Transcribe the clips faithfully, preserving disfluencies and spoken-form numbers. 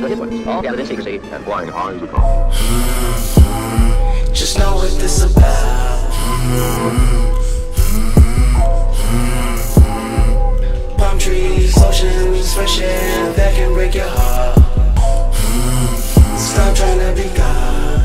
hit ones, all gathered in secrecy and flying high as a drone. Just know what this about. Palm trees, oceans, fresh air that can break your heart. Stop trying to be God.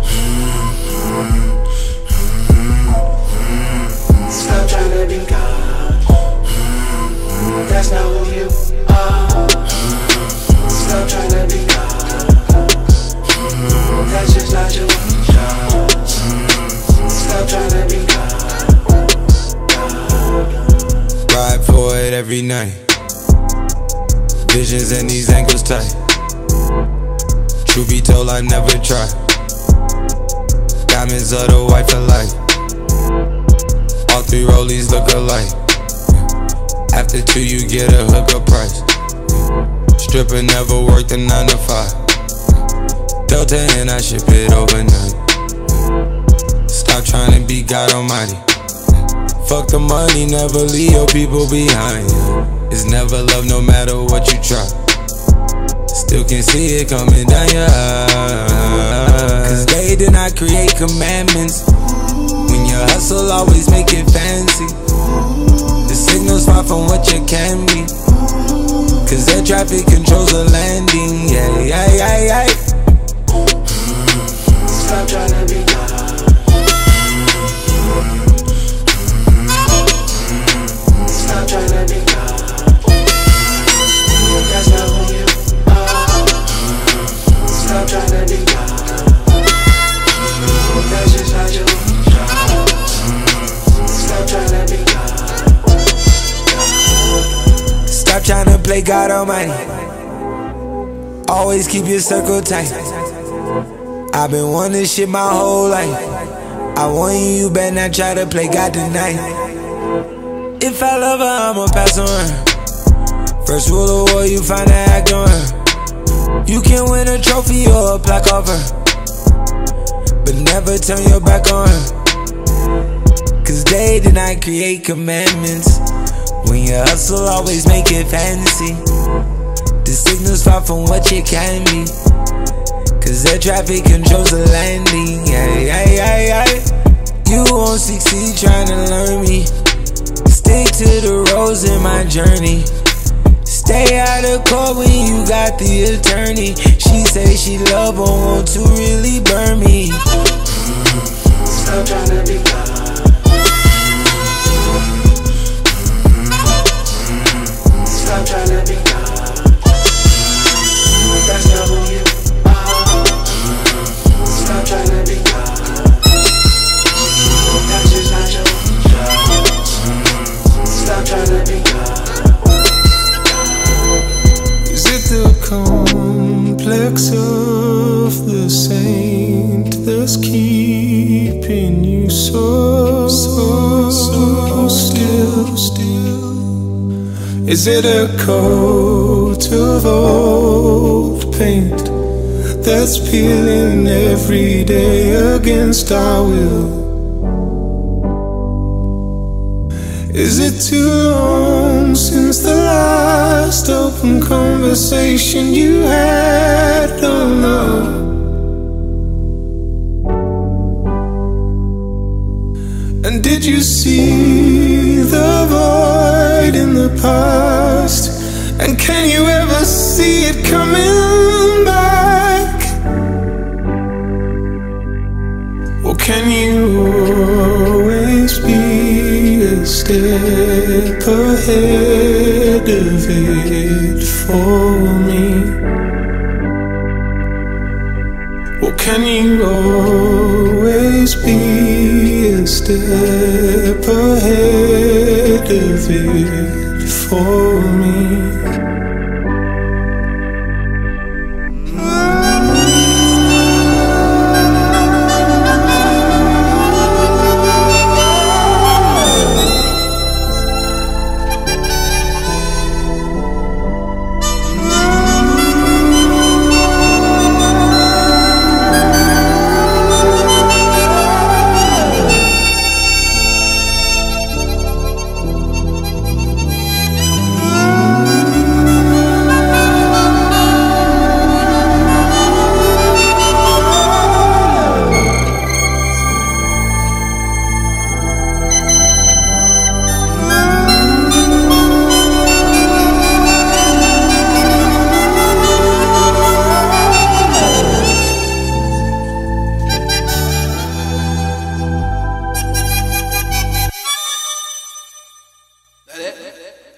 Stop trying to be God. That's not who you are. Stop trying to be God. That's just not your job. Stop trying to be God. Ride for it every night. Visions and these ankles tight. Truth be told, I never tried. Diamonds of the white for life. All three rollies look alike. After two, you get a hookup price. Stripper never worked a nine to five. Delta and I ship it overnight. Stop trying to be God Almighty. Fuck the money, never leave your people behind. It's never love no matter what you try. Still can see it coming down your eyes. Cause they did not create commandments. When you hustle, always make it fancy. The signal's far from what you can be. Cause air traffic controls the landing. Yeah, yeah, yeah, yeah. Stop trying to be God. Stop trying to be God. That's not who you are. Stop trying to be God. That's just not your job. Stop trying to be God. Stop trying to play God Almighty. Always keep your circle tight. I've been wanting this shit my whole life. I want you, you better not try to play God tonight. If I love her, I'ma pass on her. First rule of war, you find to act on her. You can win a trophy or a plaque off her, but never turn your back on her. Cause they did not create commandments. When you hustle, always make it fancy. The signal's far from what you can be. Cause air traffic controls the landing. Yeah, yeah, yeah, yeah. You won't succeed trying to learn me. Stick to the roads in my journey. Stay out of court when you got the attorney. She say she love but want to really burn me. Stop trying to be God. Stop trying to be God. That's not who you are. Stop trying to be God. That's just not your job. Stop trying to be God. Is it the complex of the saint that's keeping you so, so, so still, still? Is it a coat of old paint that's peeling every day against our will? Is it too long since the last open conversation you had? Don't know. And did you see the void in the past? And can you ever see it coming back? Or can you always be a step ahead of it for me? Or can you always be a step ahead of it for me?